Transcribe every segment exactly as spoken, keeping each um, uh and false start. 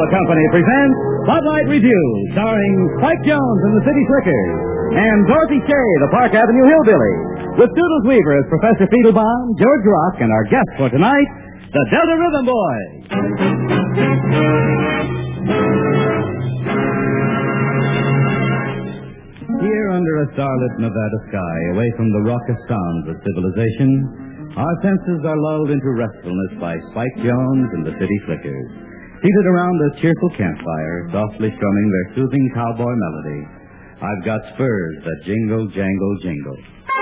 Coca-Cola Company presents Spotlight Review, starring Spike Jones and the City Slickers, and Dorothy Shea, the Park Avenue Hillbilly, with Doodles Weaver as Professor Fiedlebaum, George Rock, and our guest for tonight, the Delta Rhythm Boys. Here under a starlit Nevada sky, away from the raucous sounds of civilization, our senses are lulled into restfulness by Spike Jones and the City Slickers, seated around a cheerful campfire, softly strumming their soothing cowboy melody. I've got spurs that jingle, jangle, jingle.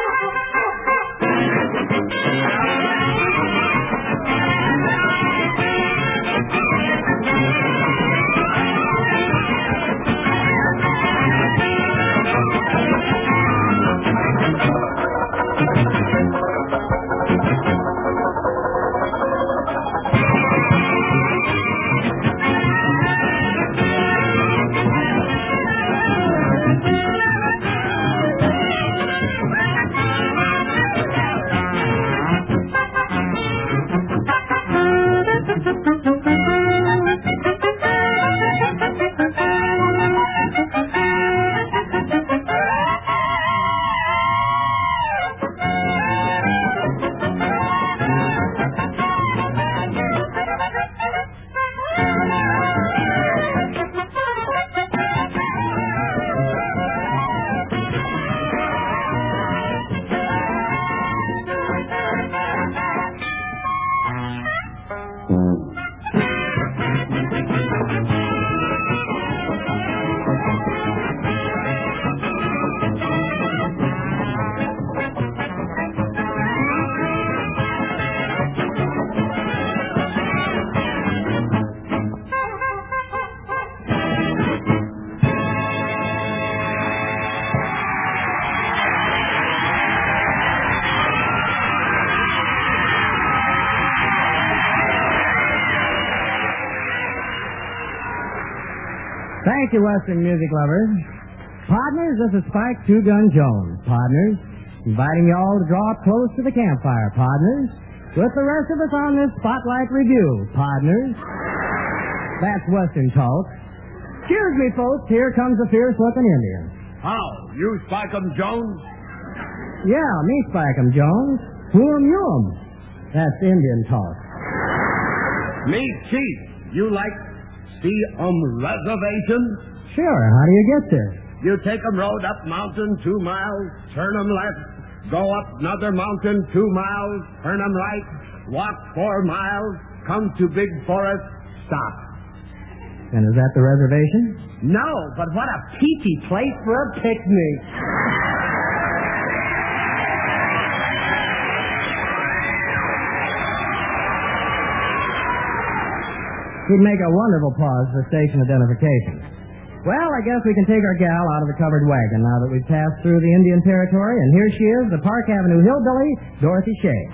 Thank you, Western music lovers. Partners, this is Spike Two Gun Jones. Partners, inviting you all to draw up close to the campfire. Partners, with the rest of us on this Spotlight Review. Partners, that's Western talk. Excuse me, folks, here comes a fierce-looking Indian. How? You Spike-em Jones? Yeah, me Spike-em Jones. Who-em you-em. That's Indian talk. Me Chief. You like see-um reservation? Sure, how do you get there? You take 'em road up mountain two miles, turn 'em left, go up another mountain two miles, turn 'em right, walk four miles, come to big forest, stop. And is that the reservation? No, but what a peachy place for a picnic. He'd make a wonderful pause for station identification. Well, I guess we can take our gal out of the covered wagon now that we've passed through the Indian Territory, and here she is, the Park Avenue Hillbilly, Dorothy Shea.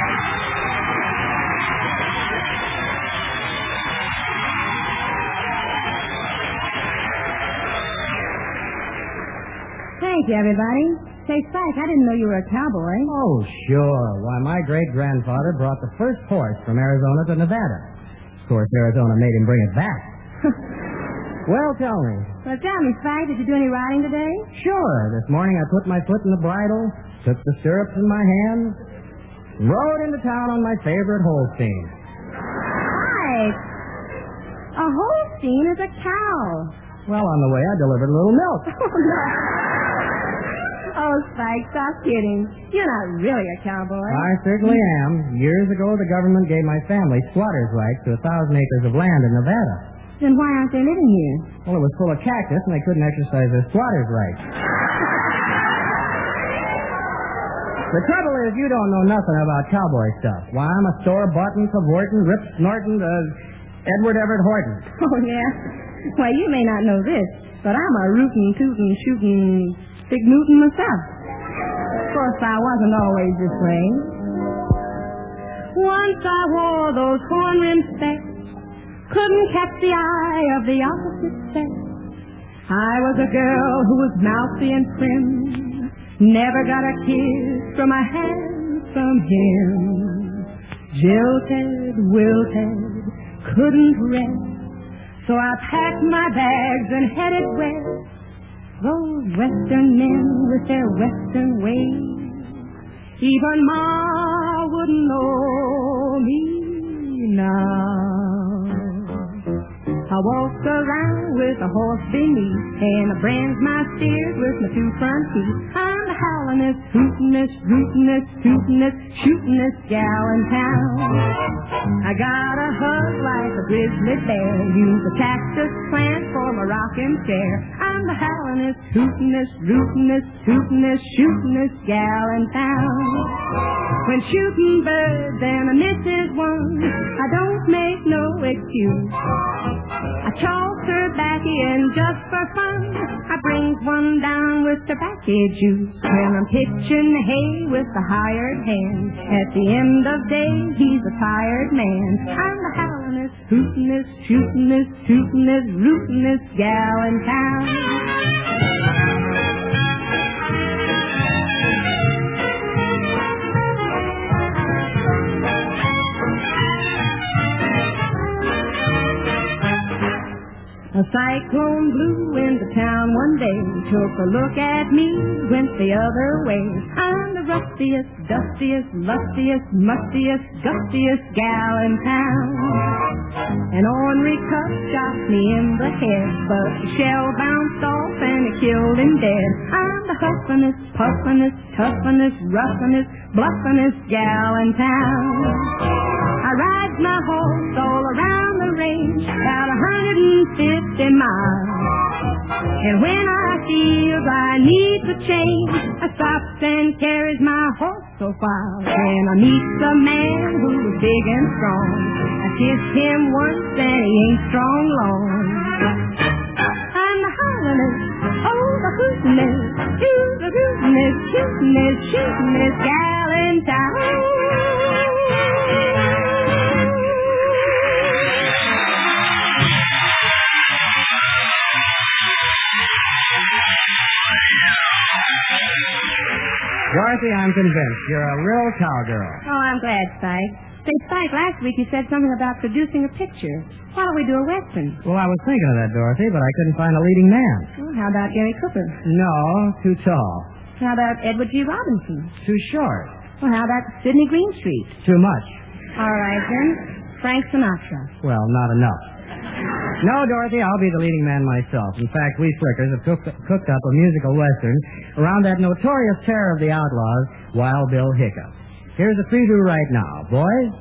Thank you, everybody. Say, Spike, I didn't know you were a cowboy. Oh, sure. Why, my great-grandfather brought the first horse from Arizona to Nevada. Of course, Arizona made him bring it back. Well, tell me. Well, tell me, Spike, did you do any riding today? Sure. This morning I put my foot in the bridle, took the stirrups in my hands, and rode into town on my favorite Holstein. Spike! A Holstein is a cow. Well, on the way I delivered a little milk. Oh, no. Oh, Spike, stop kidding. You're not really a cowboy. I certainly am. Years ago, the government gave my family squatters' rights to a thousand acres of land in Nevada. Then why aren't they living here? Well, it was full of cactus, and they couldn't exercise their squatters' rights. The trouble is, you don't know nothing about cowboy stuff. Why, I'm a store-bought and cavorting, rip-snorting, uh, Edward Everett Horton. Oh, yeah? Why, you may not know this, but I'm a rootin', tootin', shootin', big Newton myself. Of course, I wasn't always this way. Once I wore those horn-rimmed specs, couldn't catch the eye of the opposite sex. I was a girl who was mouthy and prim, never got a kiss from a handsome him. Jilted, wilted, couldn't rest, So I packed my bags and headed west. Those western men with their western ways, even Ma wouldn't know me now. I walked around with a horse beneath, and I brands my steers with my two front teeth. I'm the howlingest, hootin'est, rootin'est, tootin'est, shootin'est gal in town. I got a hug like a grizzly bear, use a cactus plant for my rocking chair. I'm the howlingest, hootin'est, rootin'est, tootin'est, shootin'est gal in town. When shooting birds and I misses one, I don't make no excuse. I toss her back in just for fun. I brings one down with tobacco juice. When I'm pitching hay with the hired hand, at the end of day, he's a tired man. I'm the howlingest, hootin'est, shootin'est, tootin'est, rootin'est gal in town. A cyclone blew into town one day, took a look at me, went the other way. I'm the rustiest, dustiest, lustiest, mustiest, gustiest gal in town. An ornery cup shot me in the head, but the shell bounced off and it killed him dead. I'm the huffinest, puffinest, tuffinest, ruffinest, bluffinest gal in town. I ride my horse all around the range, about a hundred and fifty miles. And when I feel I need to change, I stops and carries my horse so far. When I meet the man who's big and strong, I kiss him once and he ain't strong long. I'm the howlingest, oh the hootin'est, who's the hootin'est, shootin'est, shootin'est gal in town. Dorothy, I'm convinced you're a real cowgirl. Oh, I'm glad, Spike. Say, Spike, last week you said something about producing a picture. Why don't we do a western? Well, I was thinking of that, Dorothy, but I couldn't find a leading man. Well, how about Gary Cooper? No, too tall. How about Edward G. Robinson? Too short. Well, how about Sidney Greenstreet? Too much. All right, then. Frank Sinatra. Well, not enough. No, Dorothy, I'll be the leading man myself. In fact, we Flickers have cooked, cooked up a musical western around that notorious terror of the outlaws, Wild Bill Hickok. Here's a preview right now, boys.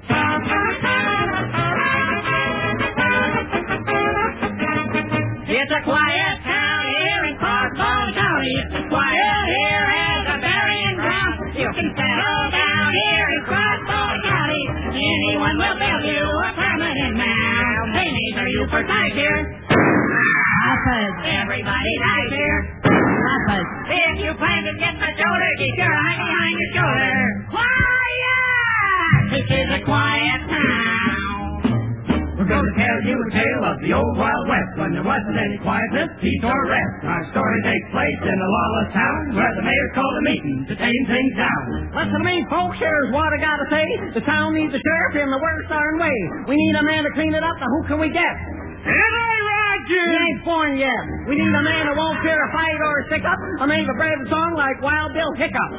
It's a quiet town here in Carbone County. It's as quiet here as a burying ground. You can settle down here in Carbone County. Anyone will build you a permanent mound. They measure you for size here. Papas. Everybody dies here. Papas. If you plan to get the shoulder, keep your eye behind your shoulder. Quiet! This is a quiet town. We're going to tell you a tale of the old Wild West, when there wasn't any quietness, peace, or rest. Our story takes place in a lawless town where the mayor called a meeting to tame things down. Listen to me, folks, here's what I gotta say. The town needs a sheriff in the worst darn way. We need a man to clean it up. Now, who can we get? Am I right, Jim? He ain't born yet. We need a man who won't fear a fight or a stick-up, a man to brave a song like Wild Bill Hickok.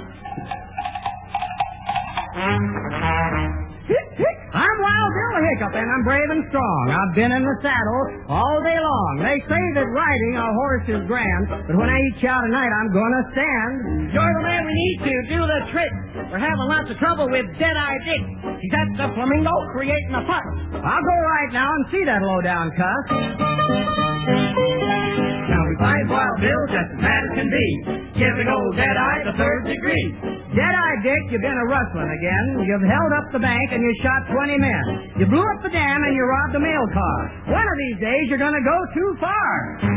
I'm Wild Bill Hickok, and I'm brave and strong. I've been in the saddle all day long. They say that riding a horse is grand, but when I eat you out tonight, I'm gonna stand. You're the man we need to do the trick. We're having lots of trouble with Dead-Eye Dick. He's at the Flamingo creating a fuss. I'll go right now and see that low-down cuss. Now we find Wild Bill just as bad as can be, giving old Dead-Eye the third degree. Dead-Eye Dick, you've been a rustling again. You've held up the bank and you shot twenty men. You blew up the dam and you robbed a mail car. One of these days you're going to go too far.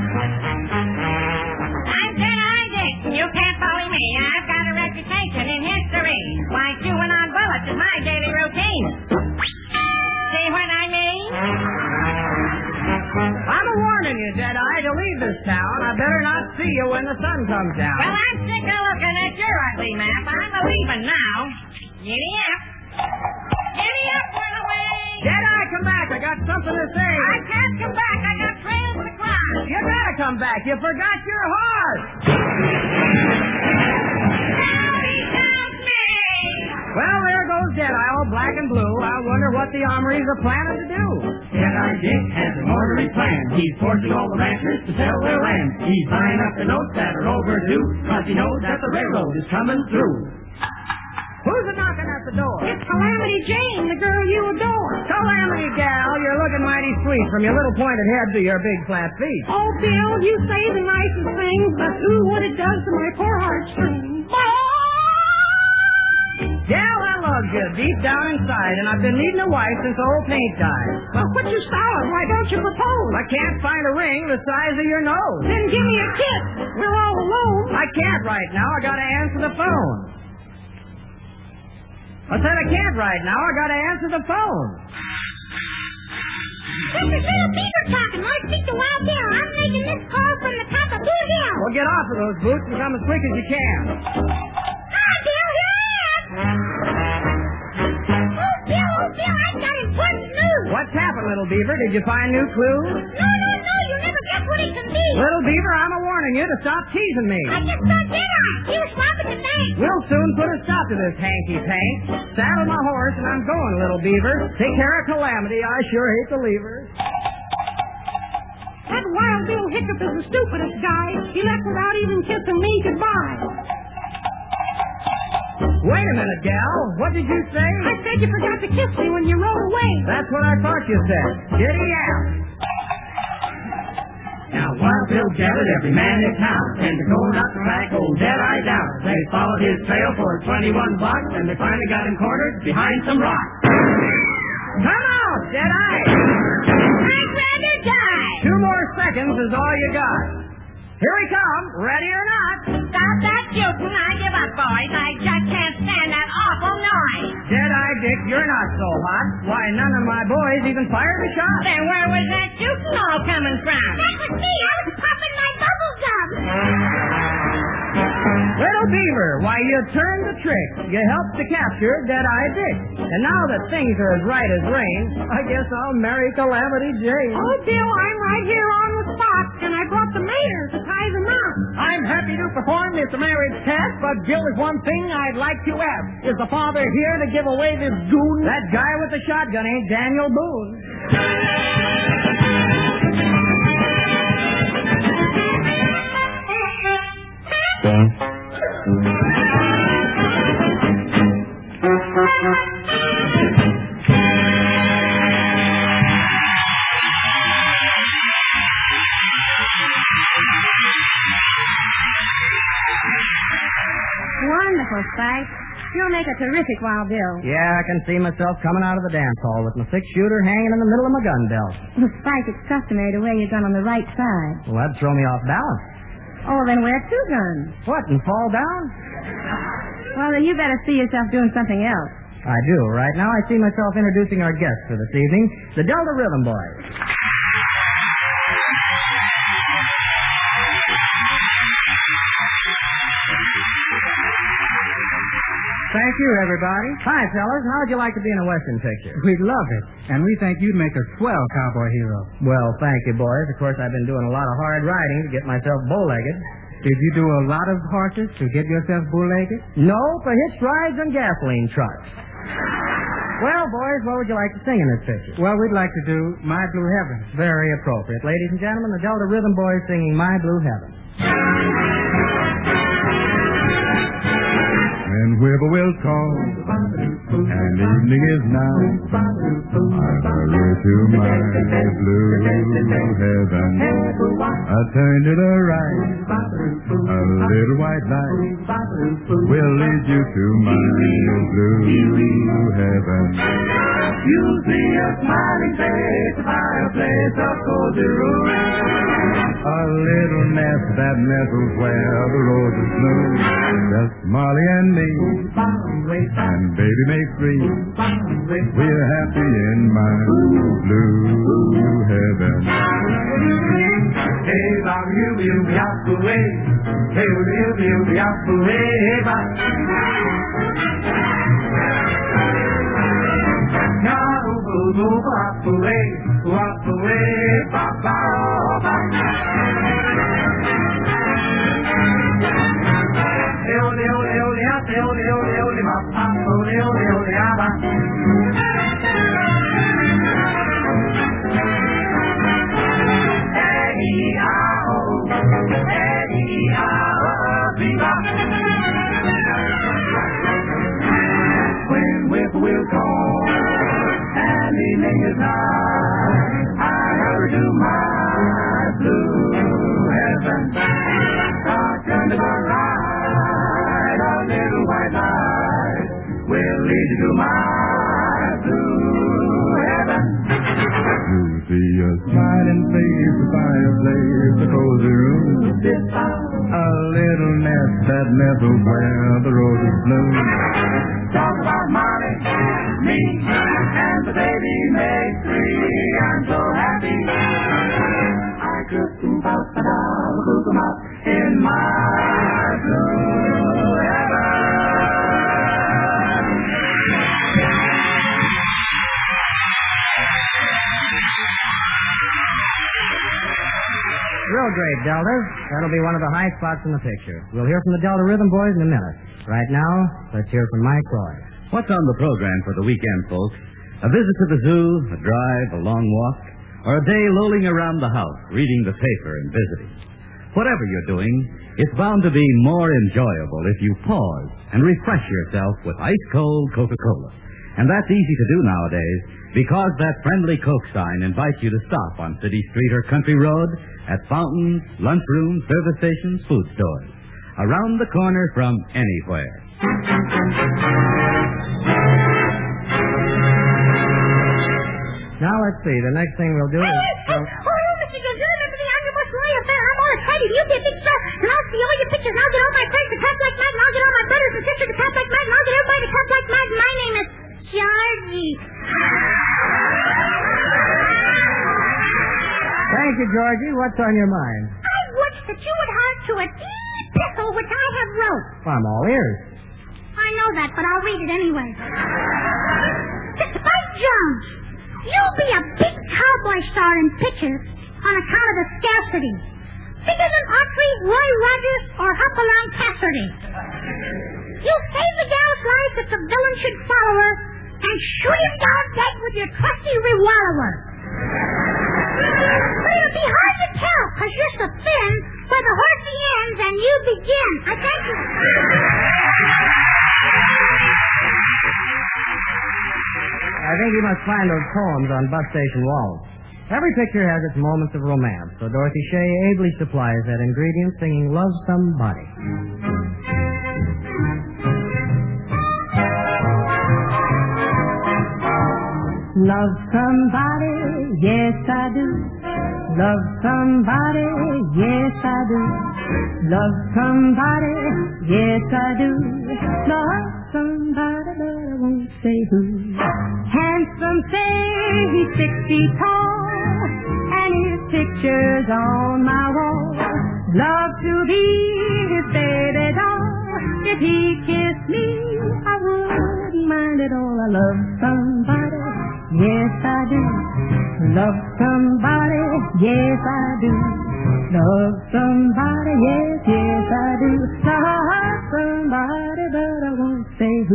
I'm Dead-Eye Dick. You can't bully me. I've got a reputation in history. Why, chewing on bullets is my daily routine. See what I mean? I'm warning you, Dead-Eye, to leave this town. I better not see you when the sun comes down. Well, I'm sick of looking at your ugly map. I'm a leaving now. Giddy up. Giddy up, run away. Dead-Eye, come come back. I got something to say. I can't come back. I got trails to climb. You gotta come back. You forgot your horse. Howdy, down me. Well, there goes Deadeye, all black and blue. I wonder what the armories are planning to do. Deadeye Dick has an orderly plan. He's forcing all the ranchers to sell their land. He's buying up the notes that are overdue, cause he knows that the railroad is coming through. Who's a knocking at the door? It's Calamity Jane, the girl you adore. Calamity gal, you're looking mighty sweet from your little pointed head to your big flat feet. Oh, Bill, you say the nicest things, but ooh, what it does to my poor heartstrings. Gal, I love you deep down inside, and I've been needing a wife since old paint died. Well, quit your stalling. Why don't you propose? I can't find a ring the size of your nose. Then give me a kiss. We're all alone. I can't right now. I gotta answer the phone. I said I can't right now. I gotta answer the phone. This is Little Beaver talking. I speak to Wild Bill. I'm making this call from the top of Blue Hill. Well, get off of those boots and come as quick as you can. Hi, Bill. Here I am. Oh, Bill, oh, Bill, I've got important news. What's happened, Little Beaver? Did you find new clues? No, no, no. You never guess what it can be. Little Beaver, I'm a warning you to stop teasing me. I just saw Deadeye. He was robbing the bank. We'll soon put a stop to this hanky-pank. Saddle my horse and I'm going, Little Beaver. Take care of Calamity. I sure hate to leave her. That Wild Bill Hiccup is the stupidest guy. He left without even kissing me goodbye. Wait a minute, gal. What did you say? I said you forgot to kiss me when you rode away. That's what I thought you said. Giddy out. Now Wild Bill gathered every man in town, and they're going out to track old Deadeye down. They followed his trail for twenty-one blocks, and they finally got him cornered behind some rocks. Come out, Deadeye. I'd rather die. Two more seconds is all you got. Here we come, ready or not. Stop that joking. I give up, boys. I just can't stand that awful noise. Deadeye Dick, you're not so hot. Why, none of my boys even fired a shot. Then where was that shooting all coming from? That was me. I was popping my bubble gum. Little Beaver, why, you turned the trick. You helped to capture Deadeye Dick. And now that things are as right as rain, I guess I'll marry Calamity Jane. Oh, Bill, I'm right here on the spot, and I brought the mayor to tie them up. I'm happy to perform this marriage test, but Bill, is one thing I'd like to ask. Is the father here to give away this goon? That guy with the shotgun ain't Daniel Boone. Wonderful, Spike. You'll make a terrific Wild Bill. Yeah, I can see myself coming out of the dance hall with my six-shooter hanging in the middle of my gun belt. Well, Spike, it's customary to wear your gun on the right side. Well, that'd throw me off balance. Oh, then wear two guns. What, and fall down? Well, then you better see yourself doing something else. I do. Right now I see myself introducing our guests for this evening, the Delta Rhythm Boys. Thank you, everybody. Hi, fellas. How would you like to be in a Western picture? We'd love it. And we think you'd make a swell cowboy hero. Well, thank you, boys. Of course, I've been doing a lot of hard riding to get myself bow-legged. Did you do a lot of horses to get yourself bull-legged? No, for hitched rides and gasoline trucks. Well, boys, what would you like to sing in this picture? Well, we'd like to do My Blue Heaven. Very appropriate. Ladies and gentlemen, the Delta Rhythm Boys singing My Blue Heaven. And whippoorwills call, and evening is now. I hurry to my blue heaven. I turn to the right, a little white light will lead you to my blue heaven. You'll see a smiling face, a fireplace, a cozy room. A little nest that nestles where the roses bloom. Just Molly and me, and baby make three. We're happy in my blue heaven. Hey, Bob, you, you, be out the way. Hey, you, you, be out the way. Hey, Bob. Now, boo, bop, away, wop, away, bop, bop, bop. Ole, ole, ole, up, ole, ole, ole, bop, bop, ole, ole, ole, abba. When whippoorwill call and evening is nigh, I hurry to my blue heaven. Darken to the right, a little white light will lead you to my blue heaven. You see a smiling face, a fireplace, a cozy room, a little nest that nestles where the roses bloom. Talk about Molly, me, and the baby make three. I'm so happy. I could scoop out the dog, scoop 'em up in my blue heaven. Real great, Delta. That'll be one of the high spots in the picture. We'll hear from the Delta Rhythm Boys in a minute. Right now, let's hear from Mike Roy. What's on the program for the weekend, folks? A visit to the zoo, a drive, a long walk, or a day lolling around the house, reading the paper and visiting. Whatever you're doing, it's bound to be more enjoyable if you pause and refresh yourself with ice-cold Coca-Cola. And that's easy to do nowadays because that friendly Coke sign invites you to stop on city street or country road, at fountains, lunchrooms, service stations, food stores. Around the corner from anywhere. Now, let's see. The next thing we'll do is... Hey, oh, Mister Gazoo, remember the omnibus lawyer affair? I'm all excited. You be a big star, and I'll see all your pictures, and I'll get all my friends to clap like mad, and I'll get all my brothers and sisters to clap like mad, and I'll get everybody to clap like mad, and my name is Georgie. Thank you, Georgie. What's on your mind? I wish that you would heart to a epistle which I have wrote. I'm all ears. I know that, but I'll read it anyway. To Spike Jones, you'll be a big cowboy star in pictures on account of the scarcity. Bigger than Autry, Roy Rogers, or Hopalong Cassidy. You'll save the gal's life if the villain should follow her and shoot him down dead with your trusty revolver. But it'll be hard to tell, because you're so thin where the horsey ends and you begin. I thank you. I think you must find those poems on bus station walls. Every picture has its moments of romance, so Dorothy Shea ably supplies that ingredient singing Love Somebody. Love somebody, yes I do. Love somebody, yes I do. Love somebody, yes I do. Love somebody, but I won't say who. Handsome say he's six feet tall, and his picture's on my wall. Love to be his baby doll. If he kissed me, I wouldn't mind at all. I love somebody, yes I do. Love somebody, yes I do. Love somebody, yes, yes I do. Love somebody, but I won't say who.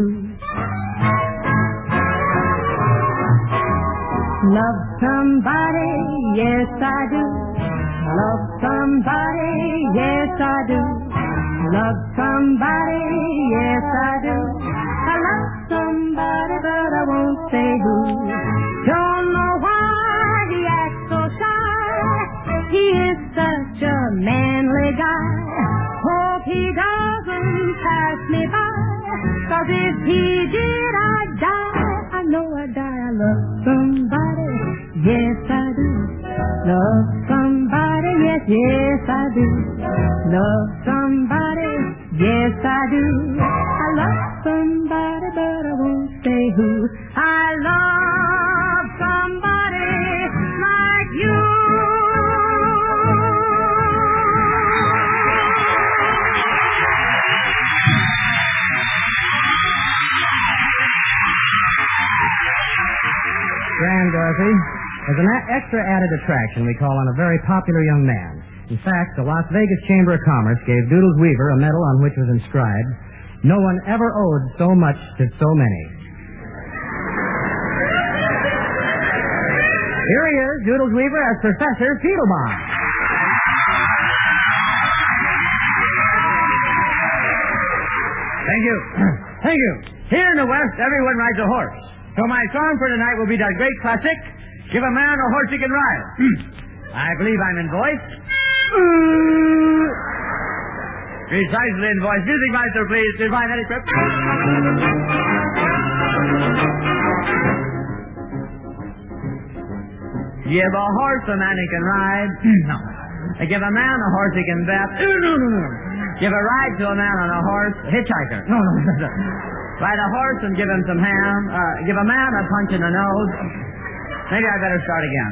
Love somebody, yes I do. Love somebody, yes I do. Love somebody, yes I do. I love somebody, but I won't say who. Don't know why he acts so shy. He is such a manly guy. Hope he doesn't pass me by, 'cause if he did, I'd die. I know I'd die. I love somebody, yes I do. Love somebody, yes, yes I do. Love somebody, yes I do. I love somebody, but I won't say who. I love somebody like you. Grand Dorothy. As an a- extra added attraction, we call on a very popular young man. In fact, the Las Vegas Chamber of Commerce gave Doodles Weaver a medal on which was inscribed, "No one ever owed so much to so many." Here he is, Doodles Weaver, as Professor Fiedlebaum. Thank you. Thank you. Here in the West, everyone rides a horse. So my song for tonight will be that great classic, "Give a Man a Horse He Can Ride." I believe I'm in voice. Precisely in voice. Music master, please. Goodbye, Nettie Crip. Give a horse a man he can ride. No. Give a man a horse he can bet. No, no, no, no. Give a ride to a man on a horse. Hitchhiker. No, no, no. Ride a horse and give him some ham. Uh, give a man a punch in the nose. Maybe I better start again.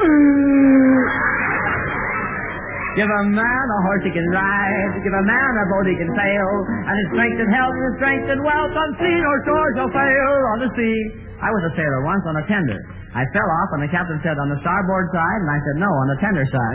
Give a man a horse he can ride. Give a man a boat he can sail. And his strength and health, his strength and wealth, unseen or shore shall fail on the sea. I was a sailor once on a tender. I fell off and the captain said, "On the starboard side?" And I said, "No, on the tender side."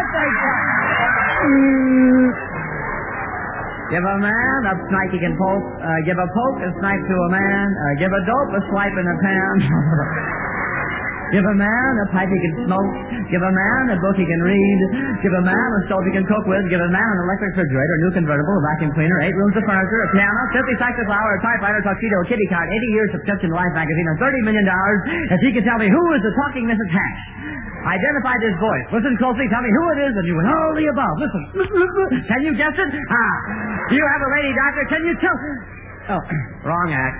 Give a man a snipe he can poke. Uh, give a poke a snipe to a man. Uh, give a dope a swipe in a pan. Give a man a pipe he can smoke. Give a man a book he can read. Give a man a stove he can cook with. Give a man an electric refrigerator, a new convertible, a vacuum cleaner, eight rooms of furniture, a piano, fifty sacks of flour, a typewriter, a tuxedo, a kitty card, eighty years subscription to Life magazine, and thirty million dollars if he can tell me who is the talking Missus Hatch. Identify this voice. Listen closely. Tell me who it is, and you will know the above. Listen. Can you guess it? Ah. Do you have a lady doctor? Can you tell? Oh, wrong act.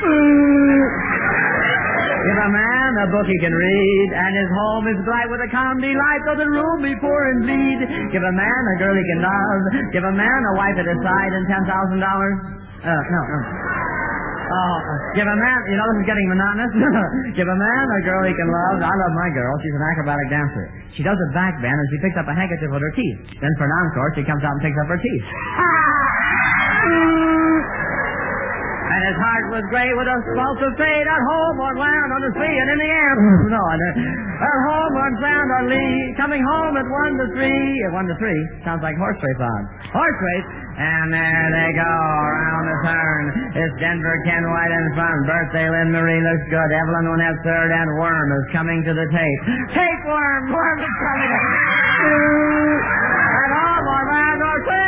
Give a man a book he can read, and his home is bright with a calm delight, though the room be poor and bleed. Give a man a girl he can love. Give a man a wife at his side and ten thousand dollars. Uh, no, no. Oh, give a man, you know, this is getting monotonous. Give a man a girl he can love. I love my girl. She's an acrobatic dancer. She does a back bend and she picks up a handkerchief with her teeth. Then for an encore, she comes out and picks up her teeth. And his heart was gray with a pulse of fate, at home on land, on the sea, and in the air. No, at home on land, on lee, coming home at one to three. At one to three sounds like horse race odds. Horse race. And there they go, around the turn. It's Denver, Ken White in front. Birthday Lynn Marie looks good. Evelyn will have third, and Worm is coming to the tape. Take Worm! Worm is coming to At home on land, or sea.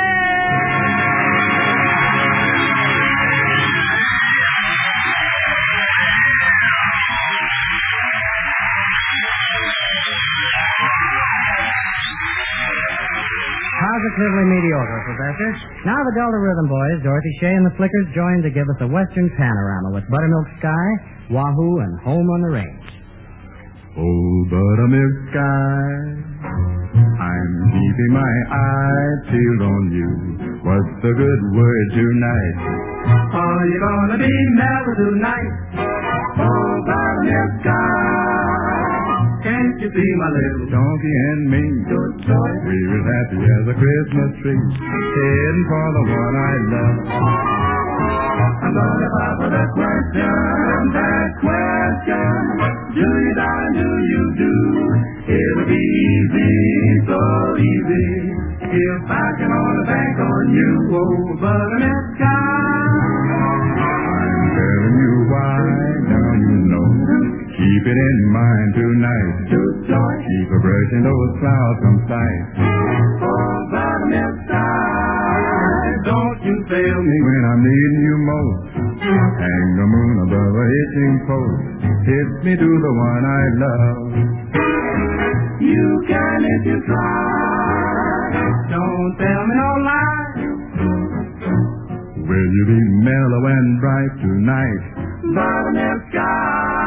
Positively mediocre, Professor. Now the Delta Rhythm Boys, Dorothy Shea and the Flickers, join to give us a western panorama with Buttermilk Sky, Wahoo, and Home on the Range. Oh, buttermilk sky, I'm keeping my eyes peeled on you. What's the good word tonight? Are you gonna be mellow tonight? Oh, buttermilk sky, can't you see my little donkey and me? Good choice. We're as happy as a Christmas tree, heading for the one I love. I'm gonna follow the question, that question. Do you, darling, do you do? It'll be easy, so easy, if I can only bank on you. Oh, buttermilk sky, I'm telling you why, now you know. Keep it in mind tonight. Keep a brushing those clouds from sight. Oh, buttermilk sky, don't you fail me when I'm needing you most. Hang the moon above a hitching post. Hit me to the one I love. You can if you try. Don't tell me no lie. Will you be mellow and bright tonight? Buttermilk sky.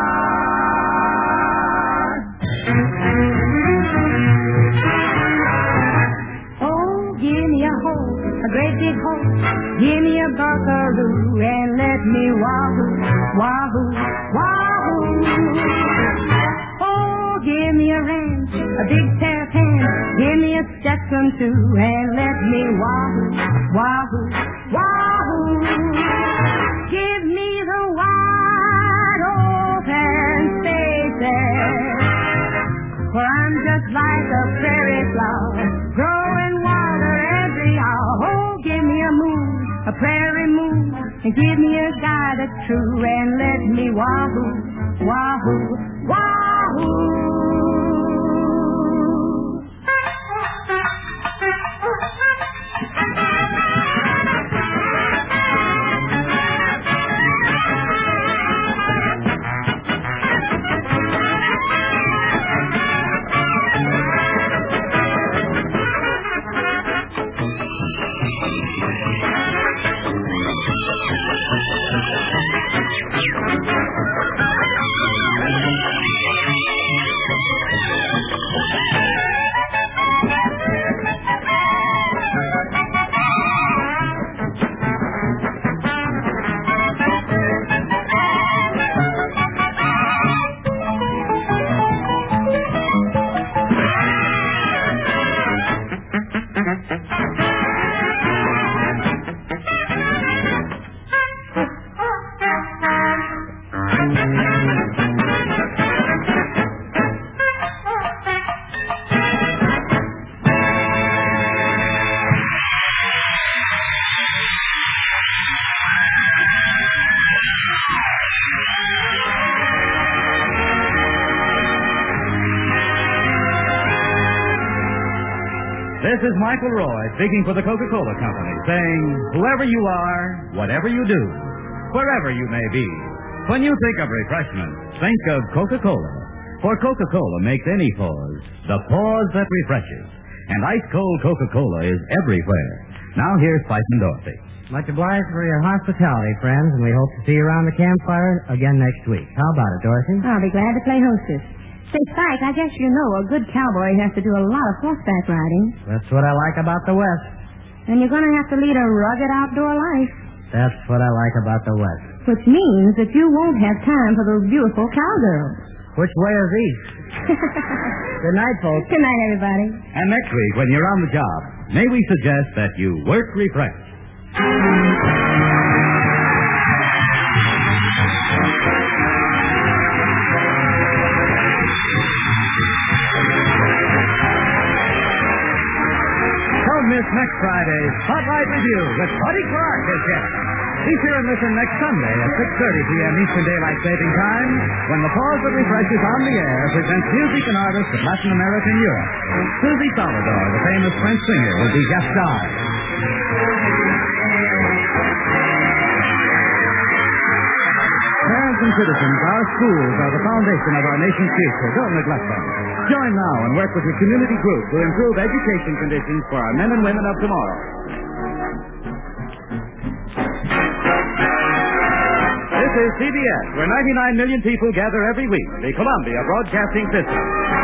Oh, give me a hole, a great big hole. Give me a buckaroo and let me wahoo, wahoo, wahoo. Oh, give me a ranch, a big pair of hands. Give me a Stetson too and let me wahoo, wahoo, wahoo. Give me the wide open spaces a prairie moon, and give me a guy that's true, and let me wahoo, wahoo, wahoo. This is Michael Roy speaking for the Coca-Cola Company, saying, whoever you are, whatever you do, wherever you may be, when you think of refreshment, think of Coca-Cola. For Coca-Cola makes any pause the pause that refreshes. And ice-cold Coca-Cola is everywhere. Now here's Spike and Dorothy. Much obliged for your hospitality, friends, and we hope to see you around the campfire again next week. How about it, Dorothy? I'll be glad to play hostess. Say, Spike, I guess you know a good cowboy has to do a lot of horseback riding. That's what I like about the West. And you're going to have to lead a rugged outdoor life. That's what I like about the West. Which means that you won't have time for those beautiful cowgirls. Which way is east? Good night, folks. Good night, everybody. And next week, when you're on the job, may we suggest that you work refreshed. Miss next Friday's Spotlight Review with Buddy Clark as guest. Be sure and listen next Sunday at six thirty p.m. Eastern Daylight Saving Time when the Pause That Refreshes on the Air presents music and artists of Latin America and Europe. Susie Salvador, the famous French singer, will be guest star. Parents and citizens, our schools are the foundation of our nation's future. Don't neglect them. Join now and work with your community group to improve education conditions for our men and women of tomorrow. This is C B S, where ninety-nine million people gather every week, the Columbia Broadcasting System.